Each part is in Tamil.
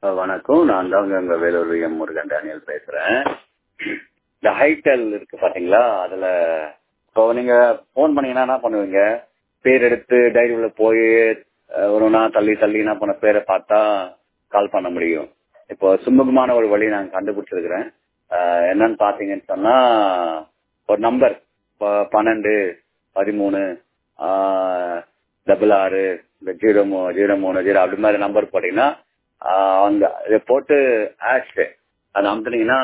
வணக்கம். நான் தாங்க அங்க வேலூர் எம் முருகன் டேனியல் பேசுறேன். இந்த ஹைடெல் இருக்கு பாத்தீங்களா, அதுல இப்போ நீங்க போன் பண்ணீங்கன்னா என்ன பண்ணுவீங்க, பேர் எடுத்து டைரி உள்ள போய் ஒரு நாள் தள்ளி தள்ளி என்ன பண்ண பேரை பார்த்தா கால் பண்ண முடியும். இப்போ சுமூகமான ஒரு வழி நான் கண்டுபிடிச்சிருக்கிறேன். என்னன்னு பாத்தீங்கன்னு சொன்னா, ஒரு நம்பர் 12 13 66 இந்த 030 அப்படி மாதிரி நம்பர் போட்டீங்கன்னா அந்த இதை போட்டு ஆஷ் அதை அமுத்துனீங்கன்னா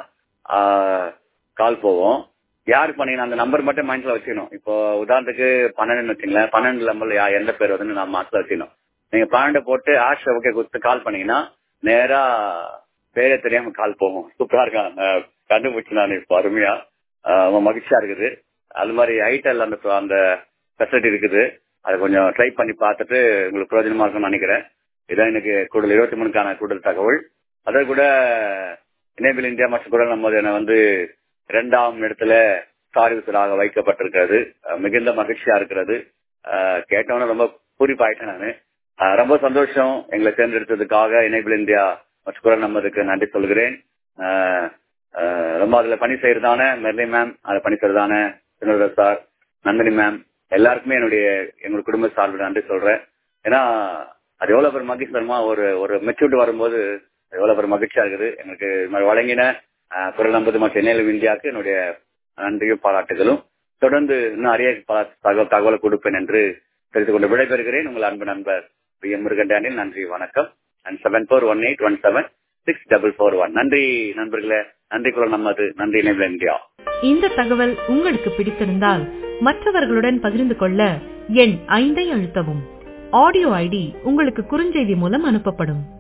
கால் போவோம். யாருக்கு பண்ணீங்கன்னா அந்த நம்பர் மட்டும் மைண்ட்ல வச்சுக்கணும். இப்போ உதாரணத்துக்கு 12 வச்சுங்களேன், 12 நம்பர்ல எந்த பேர் வந்து நான் மனசுல வச்சுக்கணும். நீங்க 12 போட்டு ஆஷ் ஓகே கொடுத்து கால் பண்ணீங்கன்னா நேரா பேரே தெரியாம கால் போகும். சூப்பரா இருக்காங்க, கண்டுபிடிச்சு நான் இப்போ அருமையா மகிழ்ச்சியா இருக்குது. அது மாதிரி ஐடெல் அந்த ஃபெசிலிட்டி இருக்குது. அதை கொஞ்சம் ட்ரை பண்ணி பார்த்துட்டு உங்களுக்கு பிரயோஜனமா இருக்கும்னு நினைக்கிறேன். இதான் எனக்கு கூடுதல் 23க்கான கூடுதல் தகவல். அதை கூட எனேபிள் இந்தியா மற்றும் குரல் நம்ம வந்து 2ஆம் இடத்துல சாரிசராக வைக்கப்பட்டிருக்கிறது. மிகுந்த மகிழ்ச்சியா இருக்கிறது. கேட்டவன ரொம்ப பூரிப்பாயிட்டேன் நானு. ரொம்ப சந்தோஷம் எங்களை தேர்ந்தெடுத்ததுக்காக எனேபிள் இந்தியா மற்றும் குரல் நம்மதுக்கு நன்றி சொல்கிறேன். ரொம்ப அதுல பணி செய்யறதான மெர்லி மேம், அதை பணி செய்யறதான வினோதர் சார், நந்தினி மேம், எல்லாருக்குமே எங்களுடைய குடும்ப சார்பில் நன்றி சொல்றேன். ஏன்னா அது எவ்வளவு பேர் மகிழ்ச்சிமா ஒரு மெச்சூரிட்டி வரும்போது எவ்வளவு பேர் மகிழ்ச்சியா இருக்குது. எனக்கு வழங்கின குரல் நம்பது மற்றும் எனேபிள் இந்தியாவுக்கு என்னுடைய நன்றியும் பாராட்டுகளும். தொடர்ந்து இன்னும் நிறைய தகவலை கொடுப்பேன் என்று தெரிந்து கொண்டு விடைபெறுகிறேன். உங்கள் அன்பு நண்பர் எம் முருகன் டேனியல். நன்றி, வணக்கம். 7418176441. நன்றி நண்பர்களே, நன்றி குரல் நம்மது, நன்றி எனேபிள் இந்தியா. இந்த தகவல் உங்களுக்கு பிடித்திருந்தால் மற்றவர்களுடன் பகிர்ந்து கொள்ள எண் 5 அழுத்தவும். ஆடியோ ஐடி உங்களுக்கு குறுஞ்செய்தி மூலம் அனுப்பப்படும்.